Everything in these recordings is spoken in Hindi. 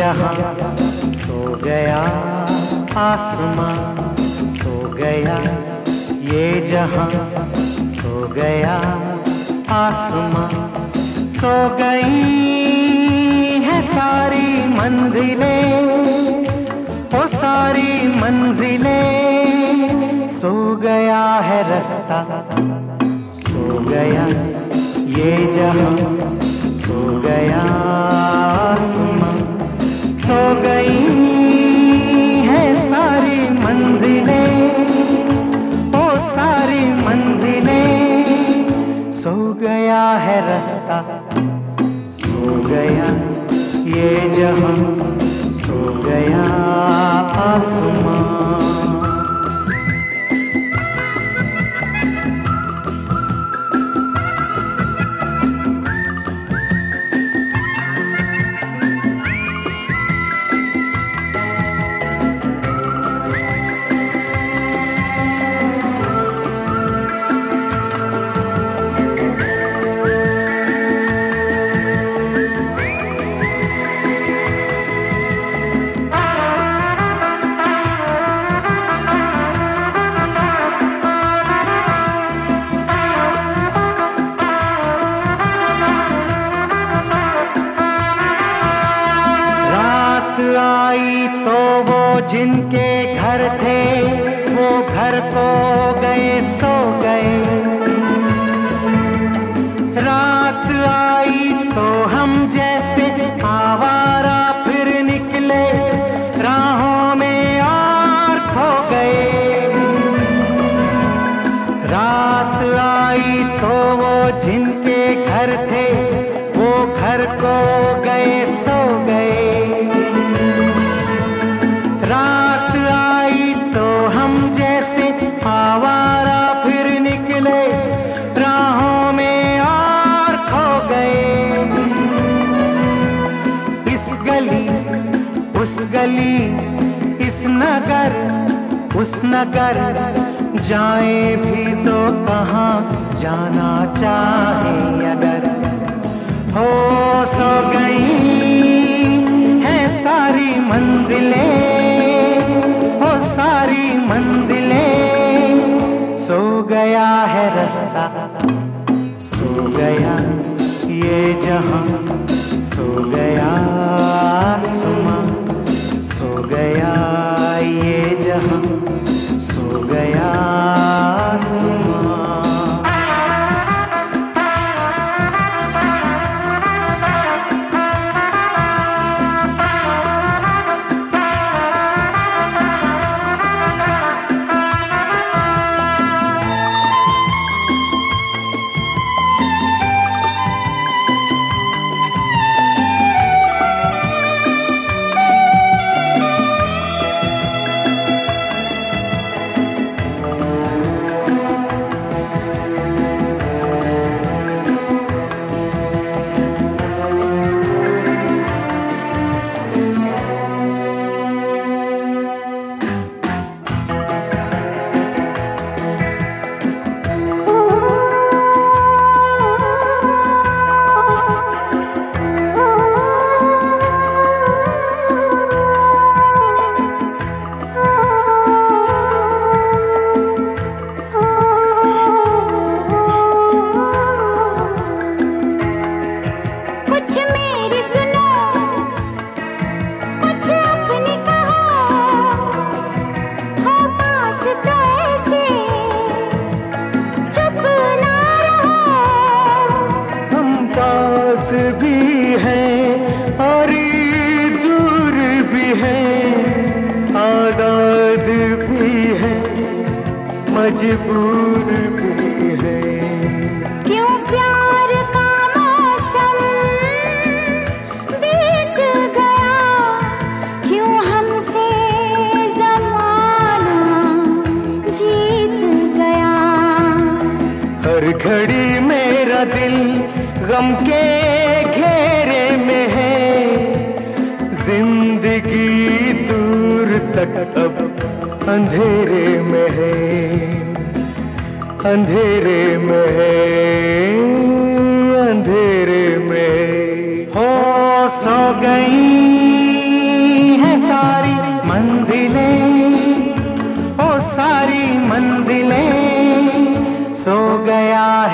जहां सो गया, आसमां सो गया, ये जहां सो गया, आसमां सो गई है सारी मंजिलें, वो सारी मंजिलें, सो गया है रास्ता, सो गया ये जहां, सो गया आसमां, सो गई है सारी मंजिलें, वो सारी मंजिलें, सो गया है रास्ता, सो गया ये जहां, सो गया आसमां। आई तो वो जिनके घर थे, वो घर को गए सो गए, रात आई तो हम जैसे आवारा फिर निकले राहों में और खो गए, रात आई तो वो जिनके घर थे, वो घर को गए सो गए, रात आई तो हम जैसे आवारा फिर निकले राहों में और खो गए, इस गली उस गली, इस नगर उस नगर, जाए भी तो कहाँ जाना चाहे अगर, हो सो गई है सारी मंजिलें, सारी मंजिलें, सो गया है रास्ता, सो गया ये जहां, सो गया आसमां, सो गया ये जहां, सो गया आसमां। भी है और दूर भी है, आजाद भी है, मजबूर भी है, क्यों प्यार का मौसम बीत गया, क्यों हमसे ज़माना जीत गया, हर घड़ी मेरा दिल गम के घेरे में है, जिंदगी दूर तक अब अंधेरे में है, अंधेरे में है, अंधेरे में हो, सो गई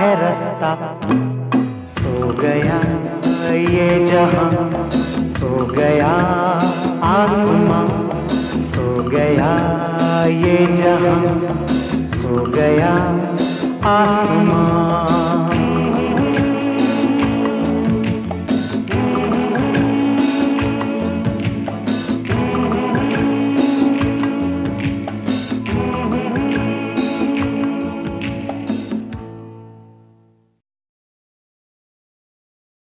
है रास्ता। सो गया ये जहां, सो गया आसमां, सो गया ये जहां, सो गया आसमां।